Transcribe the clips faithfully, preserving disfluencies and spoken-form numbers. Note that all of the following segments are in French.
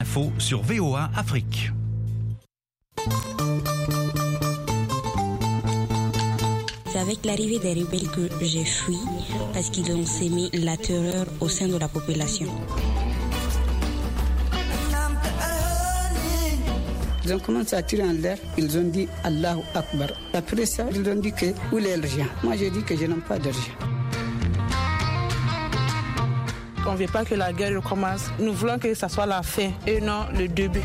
Info sur V O A Afrique. C'est avec l'arrivée des rebelles que j'ai fui parce qu'ils ont sémé la terreur au sein de la population. Ils ont commencé à tirer en l'air, ils ont dit Allahu Akbar. Après ça, ils ont dit que où est l'argent? Moi j'ai dit que je n'ai pas d'argent. On ne veut pas que la guerre recommence. Nous voulons que ce soit la fin et non le début.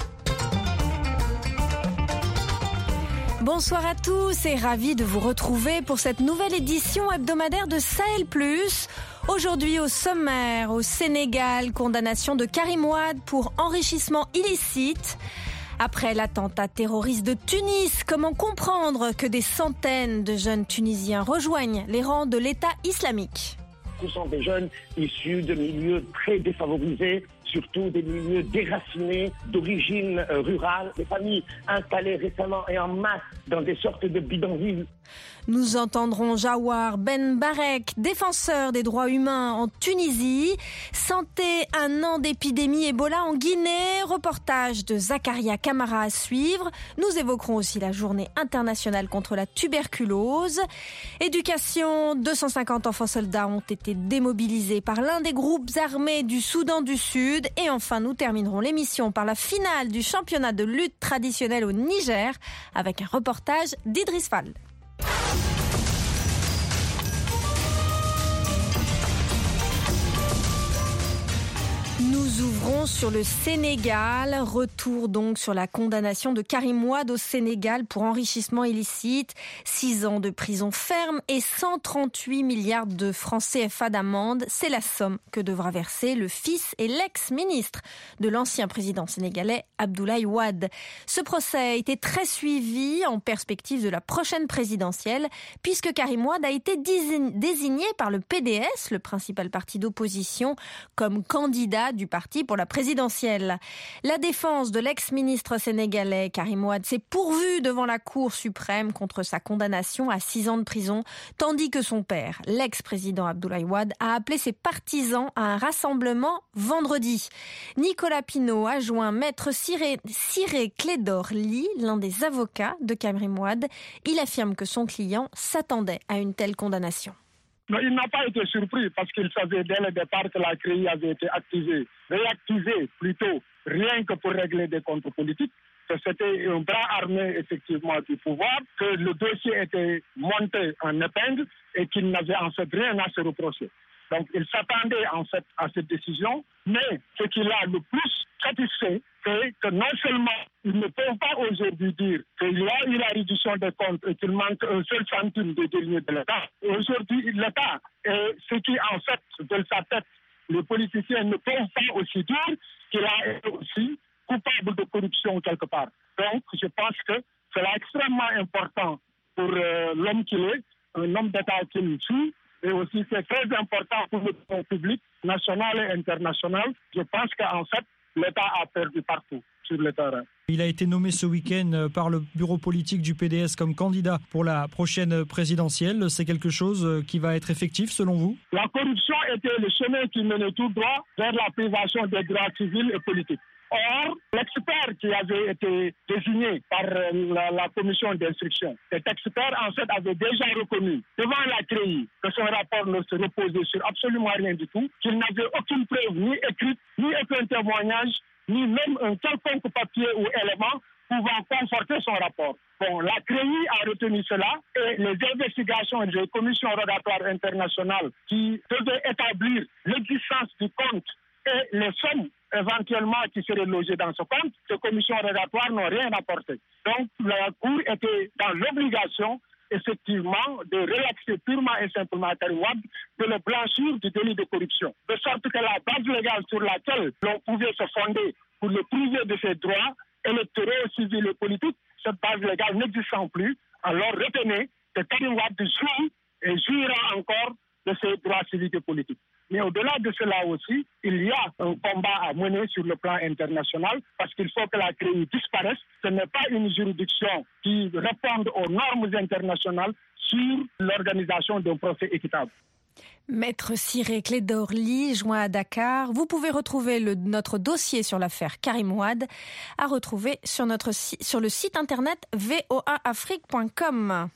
Bonsoir à tous et ravi de vous retrouver pour cette nouvelle édition hebdomadaire de Sahel Plus. Aujourd'hui au sommaire, au Sénégal, condamnation de Karim Wade pour enrichissement illicite. Après l'attentat terroriste de Tunis, comment comprendre que des centaines de jeunes Tunisiens rejoignent les rangs de l'État islamique ? Ce sont des jeunes issus de milieux très défavorisés, surtout des milieux déracinés, d'origine rurale, des familles installées récemment et en masse dans des sortes de bidonvilles. Nous entendrons Jawar Ben Barek, défenseur des droits humains en Tunisie. Santé, un an d'épidémie Ebola en Guinée. Reportage de Zakaria Camara à suivre. Nous évoquerons aussi la journée internationale contre la tuberculose. Éducation, deux cent cinquante enfants soldats ont été démobilisés par l'un des groupes armés du Soudan du Sud. Et enfin, nous terminerons l'émission par la finale du championnat de lutte traditionnelle au Niger avec un reportage d'Idriss Fall. Nous ouvrons sur le Sénégal. Retour donc sur la condamnation de Karim Wade au Sénégal pour enrichissement illicite. Six ans de prison ferme et cent trente-huit milliards de francs C F A d'amende. C'est la somme que devra verser le fils et l'ex-ministre de l'ancien président sénégalais Abdoulaye Wade. Ce procès a été très suivi en perspective de la prochaine présidentielle puisque Karim Wade a été désigné par le P D S, le principal parti d'opposition, comme candidat du parti pour la présidentielle. La défense de l'ex-ministre sénégalais Karim Wade s'est pourvue devant la Cour suprême contre sa condamnation à six ans de prison, tandis que son père, l'ex-président Abdoulaye Wade, a appelé ses partisans à un rassemblement vendredi. Nicolas Pinault a joint maître Ciré, Ciré Clédor-Ly, l'un des avocats de Karim Wade. Il affirme que son client s'attendait à une telle condamnation. Mais il n'a pas été surpris parce qu'il savait dès le départ que la C R E I avait été activée, réactivée plutôt, rien que pour régler des comptes politiques, que c'était un bras armé effectivement du pouvoir, que le dossier était monté en épingle et qu'il n'avait en fait rien à se reprocher. Donc il s'attendait en fait à cette décision, mais ce qui l'a le plus satisfait, c'est que non seulement ils ne peuvent pas aujourd'hui dire qu'il y a eu la réduction des comptes et qu'il manque un seul centime de deniers de l'État. Aujourd'hui, l'État est ce qui en fait de sa tête. Les politiciens ne peuvent pas aussi dire qu'il a été aussi coupable de corruption quelque part. Donc je pense que c'est extrêmement important pour euh, l'homme qu'il est, un homme d'État qu'il suit. Et aussi, c'est très important pour le public national et international. Je pense qu'en fait, l'État a perdu partout sur le terrain. Il a été nommé ce week-end par le bureau politique du P D S comme candidat pour la prochaine présidentielle. C'est quelque chose qui va être effectif selon vous ? La corruption était le chemin qui menait tout droit vers la privation des droits civils et politiques. Or, l'expert qui avait été désigné par la, la commission d'instruction, cet expert en fait avait déjà reconnu devant la C R E I que son rapport ne se reposait sur absolument rien du tout, qu'il n'avait aucune preuve ni écrite, ni aucun témoignage, ni même un quelconque papier ou élément pouvant conforter son rapport. Bon, la C R E I a retenu cela et les investigations des commissions rogatoires internationales qui devaient établir l'existence du compte et les sommes éventuellement qui seraient logées dans ce compte, ces commissions rogatoires n'ont rien apporté. Donc la Cour était dans l'obligation effectivement de relaxer purement et simplement Karim Wade, de le blanchir du délit de corruption. De sorte que la base légale sur laquelle l'on pouvait se fonder pour le priver de ses droits électoraux, civils et politiques, cette base légale n'existant plus, alors retenez que Karim Wade joue et jouira encore de ses droits civiques et politiques. Mais au-delà de cela aussi, il y a un combat à mener sur le plan international parce qu'il faut que la C R E I disparaisse. Ce n'est pas une juridiction qui réponde aux normes internationales sur l'organisation d'un procès équitable. Maître Ciré Clédorli, joint à Dakar. Vous pouvez retrouver le, notre dossier sur l'affaire Karim Wade à retrouver sur, notre, sur le site internet v o a afrique point com.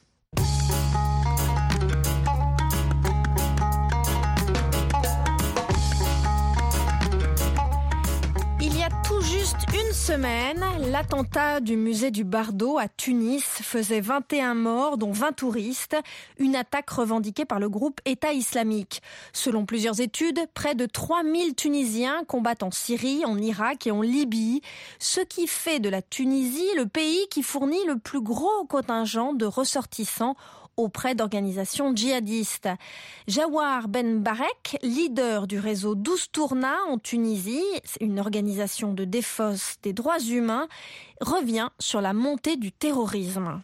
Il y a tout juste une semaine, l'attentat du musée du Bardo à Tunis faisait vingt et un morts, dont vingt touristes, une attaque revendiquée par le groupe État islamique. Selon plusieurs études, près de trois mille Tunisiens combattent en Syrie, en Irak et en Libye, ce qui fait de la Tunisie le pays qui fournit le plus gros contingent de ressortissants auprès d'organisations djihadistes. Jawar Ben Barek, leader du réseau Doustourna en Tunisie, une organisation de défense des droits humains, revient sur la montée du terrorisme.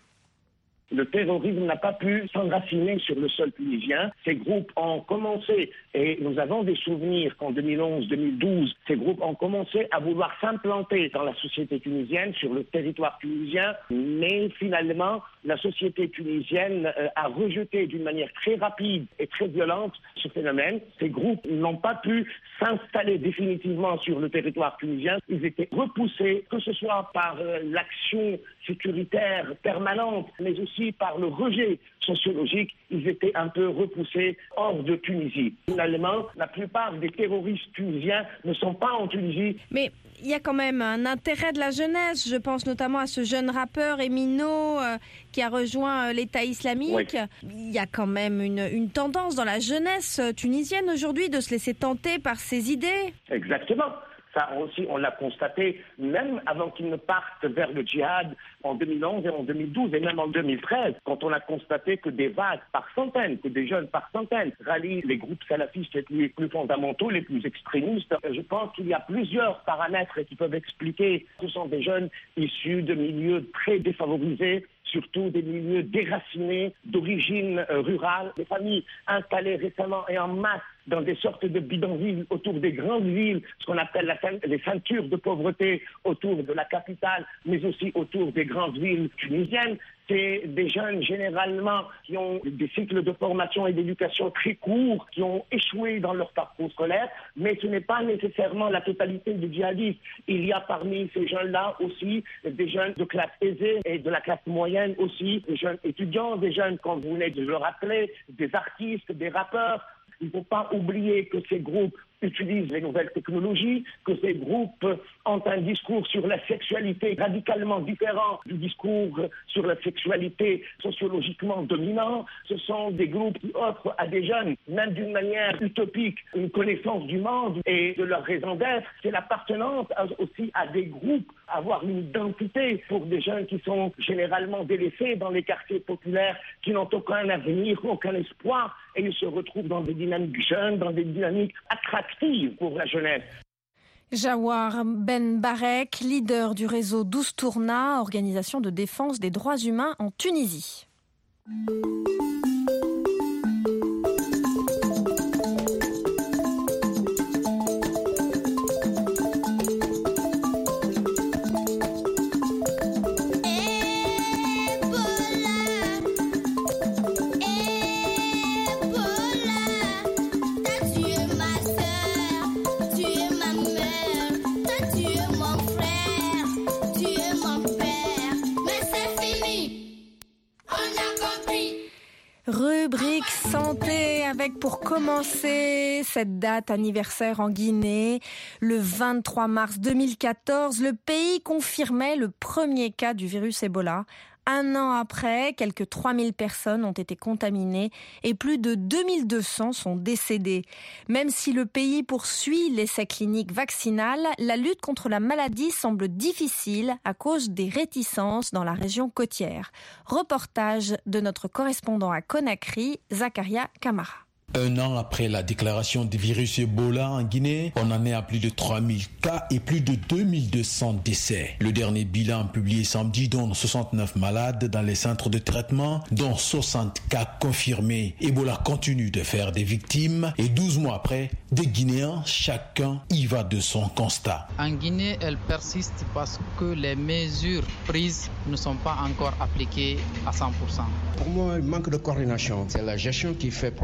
Le terrorisme n'a pas pu s'enraciner sur le sol tunisien. Ces groupes ont commencé, et nous avons des souvenirs qu'en deux mille onze deux mille douze, ces groupes ont commencé à vouloir s'implanter dans la société tunisienne, sur le territoire tunisien, mais finalement, la société tunisienne euh, a rejeté d'une manière très rapide et très violente ce phénomène. Ces groupes n'ont pas pu s'installer définitivement sur le territoire tunisien. Ils étaient repoussés, que ce soit par euh, l'action sécuritaire permanente, mais aussi par le rejet sociologique. Ils étaient un peu repoussés hors de Tunisie. Finalement, la plupart des terroristes tunisiens ne sont pas en Tunisie. Mais il y a quand même un intérêt de la jeunesse. Je pense notamment à ce jeune rappeur Emino euh, qui a rejoint euh, l'État islamique. Oui. Il y a quand même une, une tendance dans la jeunesse tunisienne aujourd'hui de se laisser tenter par ces idées. Exactement. Ça aussi, on l'a constaté même avant qu'ils ne partent vers le djihad en deux mille onze et en deux mille douze et même en deux mille treize, quand on a constaté que des vagues par centaines, que des jeunes par centaines rallient les groupes salafistes les plus, les plus fondamentaux, les plus extrémistes. Je pense qu'il y a plusieurs paramètres qui peuvent expliquer que ce sont des jeunes issus de milieux très défavorisés, surtout des milieux déracinés, d'origine euh, rurale, des familles installées récemment et en masse dans des sortes de bidonvilles autour des grandes villes, ce qu'on appelle la, les ceintures de pauvreté autour de la capitale, mais aussi autour des grandes villes tunisiennes. C'est des jeunes généralement qui ont des cycles de formation et d'éducation très courts, qui ont échoué dans leur parcours scolaire, mais ce n'est pas nécessairement la totalité des djihadistes. Il y a parmi ces jeunes-là aussi des jeunes de classe aisée et de la classe moyenne aussi, des jeunes étudiants, des jeunes, comme vous venez de le rappeler, des artistes, des rappeurs. Il ne faut pas oublier que ces groupes utilisent les nouvelles technologies, que ces groupes ont un discours sur la sexualité radicalement différent du discours sur la sexualité sociologiquement dominant. Ce sont des groupes qui offrent à des jeunes, même d'une manière utopique, une connaissance du monde et de leur raison d'être. C'est l'appartenance aussi à des groupes, avoir une identité pour des jeunes qui sont généralement délaissés dans les quartiers populaires, qui n'ont aucun avenir, aucun espoir, et ils se retrouvent dans des dynamiques jeunes, dans des dynamiques attractives pour la jeunesse. Jawar Ben Barek, leader du réseau Doustourna, organisation de défense des droits humains en Tunisie. Rubrique santé avec pour commencer cette date anniversaire en Guinée. Le vingt-trois mars deux mille quatorze, le pays confirmait le premier cas du virus Ebola. Un an après, quelques trois mille personnes ont été contaminées et plus de deux mille deux cents sont décédées. Même si le pays poursuit l'essai clinique vaccinal, la lutte contre la maladie semble difficile à cause des réticences dans la région côtière. Reportage de notre correspondant à Conakry, Zakaria Kamara. Un an après la déclaration du virus Ebola en Guinée, on en est à plus de trois mille cas et plus de deux mille deux cents décès. Le dernier bilan publié samedi donne soixante-neuf malades dans les centres de traitement, dont soixante cas confirmés. Ebola continue de faire des victimes et douze mois après, des Guinéens, chacun y va de son constat. En Guinée, elle persiste parce que les mesures prises ne sont pas encore appliquées à cent pour cent. Pour moi, il manque de coordination. C'est la gestion qui fait problème.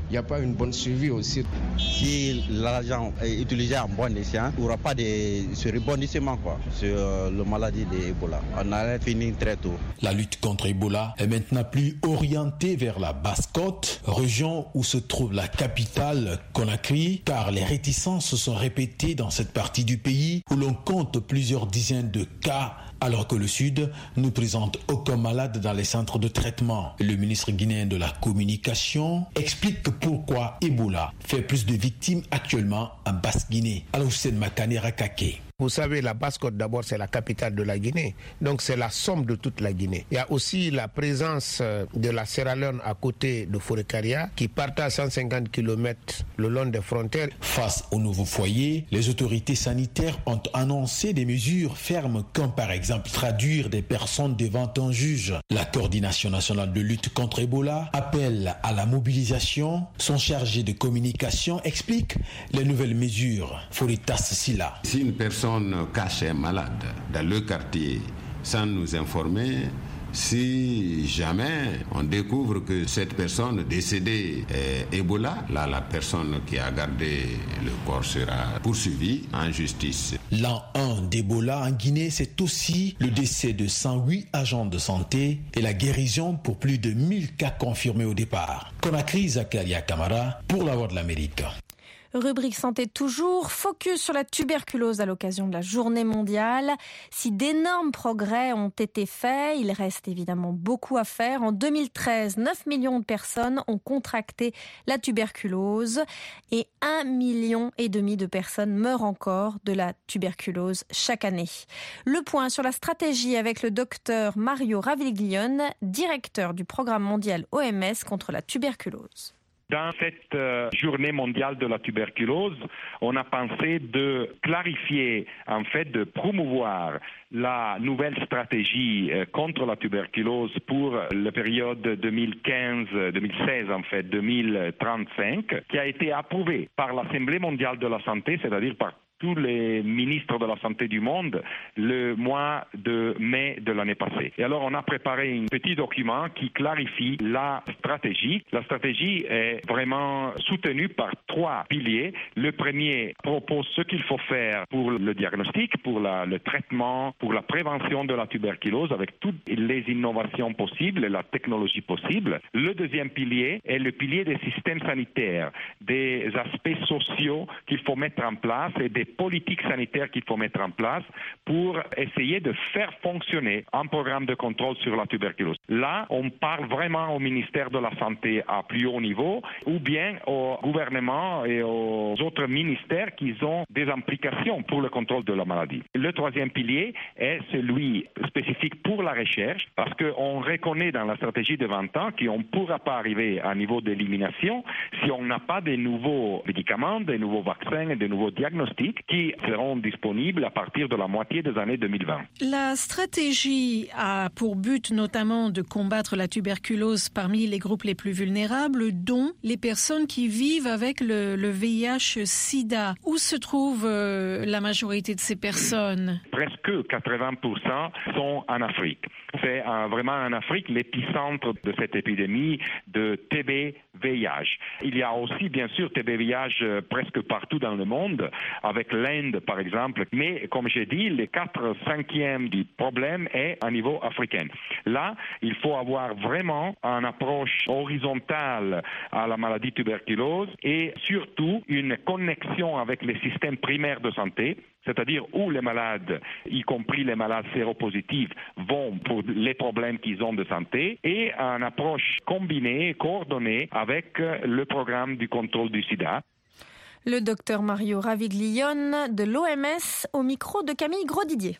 il n'y a pas une bonne suivi aussi. Si l'argent est utilisé en bon escient, il n'y aura pas de ce rebondissement quoi, sur la maladie d'Ebola. On allait finir très tôt. La lutte contre Ebola est maintenant plus orientée vers la Basse-Côte, région où se trouve la capitale Conakry, car les réticences se sont répétées dans cette partie du pays où l'on compte plusieurs dizaines de cas, alors que le Sud ne présente aucun malade dans les centres de traitement. Le ministre guinéen de la Communication explique pourquoi Ebola fait plus de victimes actuellement en Basse-Guinée. Al-Hussein Makane Rakake. Vous savez, la Basse-Côte, d'abord, c'est la capitale de la Guinée. Donc, c'est la somme de toute la Guinée. Il y a aussi la présence de la Sierra Leone à côté de Forécaria, qui partage cent cinquante kilomètres le long des frontières. Face au nouveau foyer, les autorités sanitaires ont annoncé des mesures fermes, comme par exemple traduire des personnes devant un juge. La coordination nationale de lutte contre Ebola appelle à la mobilisation. Son chargé de communication explique les nouvelles mesures. Foritas Silla. Si une personne cachée malade dans le quartier sans nous informer, si jamais on découvre que cette personne décédée est Ebola, là la personne qui a gardé le corps sera poursuivie en justice. L'an un d'Ebola en Guinée, c'est aussi le décès de cent huit agents de santé et la guérison pour plus de mille cas confirmés au départ. Conakry, Zakaria Kamara pour la Voix de l'Amérique. Rubrique santé toujours, focus sur la tuberculose à l'occasion de la journée mondiale. Si d'énormes progrès ont été faits, il reste évidemment beaucoup à faire. En deux mille treize, neuf millions de personnes ont contracté la tuberculose et un million et demi de personnes meurent encore de la tuberculose chaque année. Le point sur la stratégie avec le docteur Mario Raviglione, directeur du programme mondial O M S contre la tuberculose. Dans cette euh, journée mondiale de la tuberculose, on a pensé de clarifier, en fait, de promouvoir la nouvelle stratégie euh, contre la tuberculose pour la période deux mille quinze deux mille seize, en fait, deux mille trente-cinq, qui a été approuvée par l'Assemblée mondiale de la santé, c'est-à-dire par tous les ministres de la santé du monde le mois de mai de l'année passée. Et alors on a préparé un petit document qui clarifie la stratégie. La stratégie est vraiment soutenue par trois piliers. Le premier propose ce qu'il faut faire pour le diagnostic, pour la, le traitement, pour la prévention de la tuberculose avec toutes les innovations possibles et la technologie possible. Le deuxième pilier est le pilier des systèmes sanitaires, des aspects sociaux qu'il faut mettre en place et des politiques sanitaires qu'il faut mettre en place pour essayer de faire fonctionner un programme de contrôle sur la tuberculose. Là, on parle vraiment au ministère de la Santé à plus haut niveau ou bien au gouvernement et aux autres ministères qui ont des implications pour le contrôle de la maladie. Le troisième pilier est celui spécifique pour la recherche parce qu'on reconnaît dans la stratégie de vingt ans qu'on ne pourra pas arriver à un niveau d'élimination si on n'a pas de nouveaux médicaments, de nouveaux vaccins et de nouveaux diagnostics qui seront disponibles à partir de la moitié des années deux mille vingt. La stratégie a pour but notamment de combattre la tuberculose parmi les groupes les plus vulnérables, dont les personnes qui vivent avec le, le V I H sida. Où se trouve euh, la majorité de ces personnes? Presque quatre-vingts pour cent sont en Afrique. C'est euh, vraiment en Afrique l'épicentre de cette épidémie de T B V I H. Il y a aussi bien sûr T B V I H euh, presque partout dans le monde, avec l'Inde par exemple, mais comme j'ai dit, les quatre cinquièmes du problème est à niveau africain. Là, il faut avoir vraiment une approche horizontale à la maladie tuberculose et surtout une connexion avec les systèmes primaires de santé, c'est-à-dire où les malades, y compris les malades séropositifs, vont pour les problèmes qu'ils ont de santé, et une approche combinée, coordonnée avec le programme du contrôle du sida. Le docteur Mario Raviglione de l'O M S au micro de Camille Grosdidier.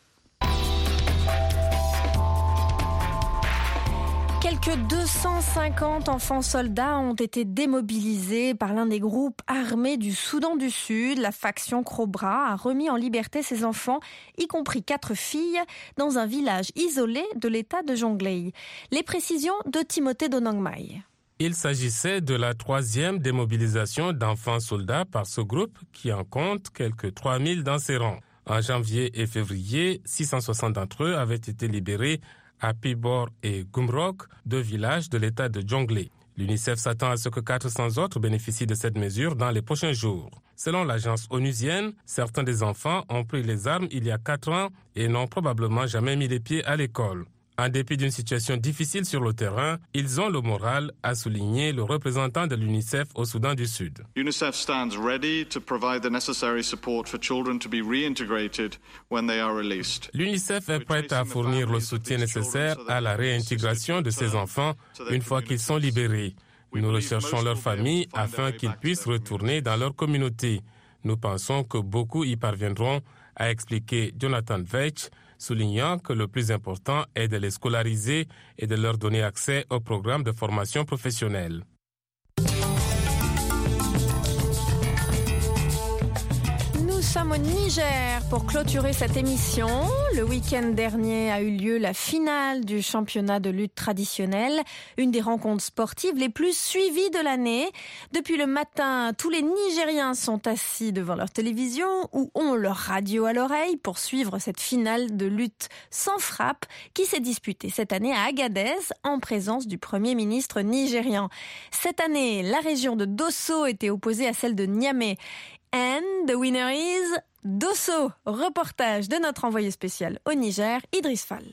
Quelques deux cent cinquante enfants soldats ont été démobilisés par l'un des groupes armés du Soudan du Sud. La faction Cobra a remis en liberté ses enfants, y compris quatre filles, dans un village isolé de l'état de Jonglei. Les précisions de Timothée Donangmai. Il s'agissait de la troisième démobilisation d'enfants soldats par ce groupe qui en compte quelques trois mille dans ses rangs. En janvier et février, six cent soixante d'entre eux avaient été libérés à Pibor et Gumrok, deux villages de l'état de Jonglei. L'UNICEF s'attend à ce que quatre cents autres bénéficient de cette mesure dans les prochains jours. Selon l'agence onusienne, certains des enfants ont pris les armes il y a quatre ans et n'ont probablement jamais mis les pieds à l'école. En dépit d'une situation difficile sur le terrain, ils ont le moral, a souligné le représentant de l'UNICEF au Soudan du Sud. UNICEF stands ready to provide the necessary support for children to be reintegrated when they are released. L'UNICEF est prête à fournir le soutien nécessaire à la réintégration de ces enfants une fois qu'ils sont libérés. Nous recherchons leurs familles afin qu'ils puissent retourner dans leur communauté. Nous pensons que beaucoup y parviendront, a expliqué Jonathan Veitch, soulignant que le plus important est de les scolariser et de leur donner accès au programme de formation professionnelle. Nous sommes au Niger pour clôturer cette émission. Le week-end dernier a eu lieu la finale du championnat de lutte traditionnelle, une des rencontres sportives les plus suivies de l'année. Depuis le matin, tous les Nigériens sont assis devant leur télévision ou ont leur radio à l'oreille pour suivre cette finale de lutte sans frappe qui s'est disputée cette année à Agadez en présence du Premier ministre nigérian. Cette année, la région de Dosso était opposée à celle de Niamey. And the winner is Dosso. Reportage de notre envoyé spécial au Niger, Idriss Fall.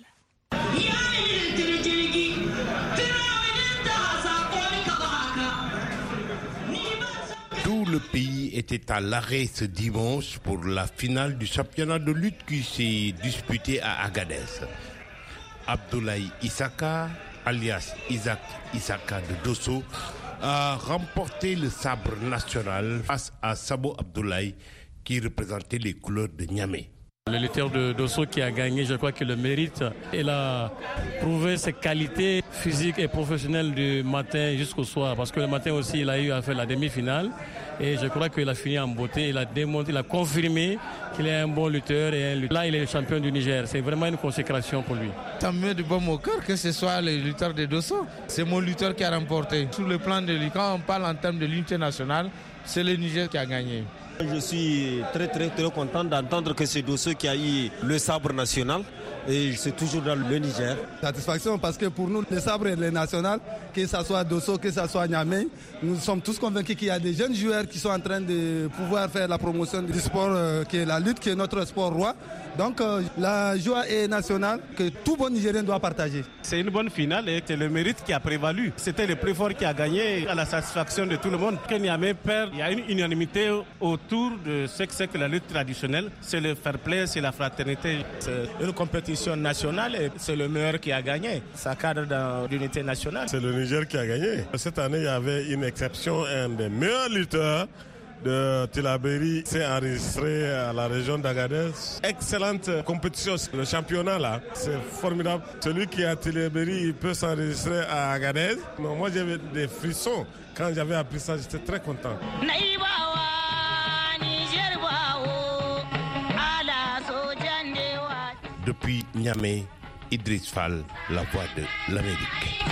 Tout le pays était à l'arrêt ce dimanche pour la finale du championnat de lutte qui s'est disputé à Agadez. Abdoulaye Issaka, alias Isaac Issaka de Dosso, a remporté le sabre national face à Sabo Abdoulaye qui représentait les couleurs de Niamey. Le lutteur de Dosso qui a gagné, je crois qu'il le mérite. Il a prouvé ses qualités physiques et professionnelles du matin jusqu'au soir. Parce que le matin aussi, il a eu à faire la demi-finale. Et je crois qu'il a fini en beauté. Il a démontré, il a confirmé qu'il est un bon lutteur. Et un lutteur. Là, il est le champion du Niger. C'est vraiment une consécration pour lui. Ça me met du bon au cœur que ce soit le lutteur de Dosso. C'est mon lutteur qui a remporté. Sur le plan de lui, quand on parle en termes de l'unité nationale, c'est le Niger qui a gagné. Je suis très très très content d'entendre que c'est Dosso qui a eu le sabre national et c'est toujours dans le Niger. Satisfaction parce que pour nous, le sabre est national, que ce soit Dosso, que ce soit Niamey, nous sommes tous convaincus qu'il y a des jeunes joueurs qui sont en train de pouvoir faire la promotion du sport euh, qui est la lutte, qui est notre sport roi. Donc euh, la joie est nationale que tout bon Nigérien doit partager. C'est une bonne finale et c'est le mérite qui a prévalu. C'était le plus fort qui a gagné à la satisfaction de tout le monde. Que Niamey perd, il y a une unanimité autour de ce que c'est que la lutte traditionnelle. C'est le fair play, c'est la fraternité. C'est une compétition nationale et c'est le meilleur qui a gagné. Ça cadre dans l'unité nationale. C'est le Niger qui a gagné. Cette année, il y avait une exception. Un des meilleurs lutteurs de Tilaberi s'est enregistré à la région d'Agadez. Excellente compétition. Le championnat là, c'est formidable. Celui qui est à Tilaberi, il peut s'enregistrer à Agadez. Non, moi j'avais des frissons. Quand j'avais appris ça, j'étais très content. Depuis Niamey, Idriss Fall, la voix de l'Amérique.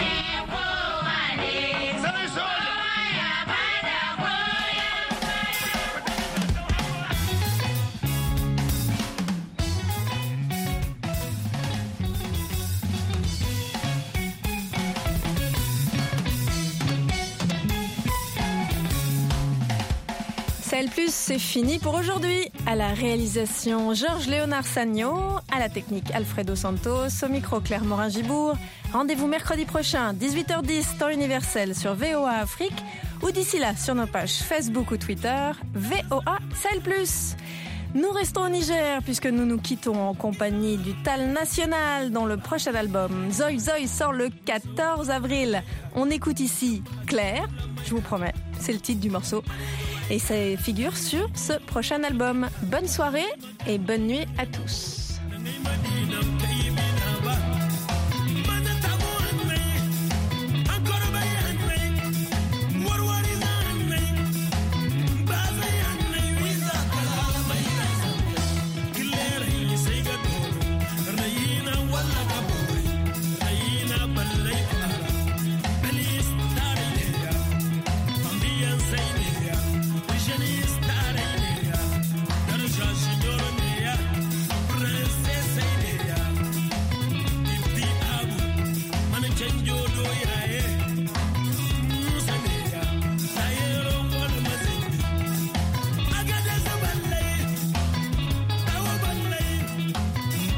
Sahel Plus, c'est fini pour aujourd'hui. À la réalisation, Georges-Léonard Sagno. À la technique, Alfredo Santos. Au micro, Claire Morin-Gibourg. Rendez-vous mercredi prochain, dix-huit heures dix, temps universel sur V O A Afrique. Ou d'ici là, sur nos pages Facebook ou Twitter, V O A Sahel Plus. Nous restons au Niger puisque nous nous quittons en compagnie du Tal National dont le prochain album Zoï Zoï sort le quatorze avril. On écoute ici Claire, je vous promets, c'est le titre du morceau. Et ça figure sur ce prochain album. Bonne soirée et bonne nuit à tous.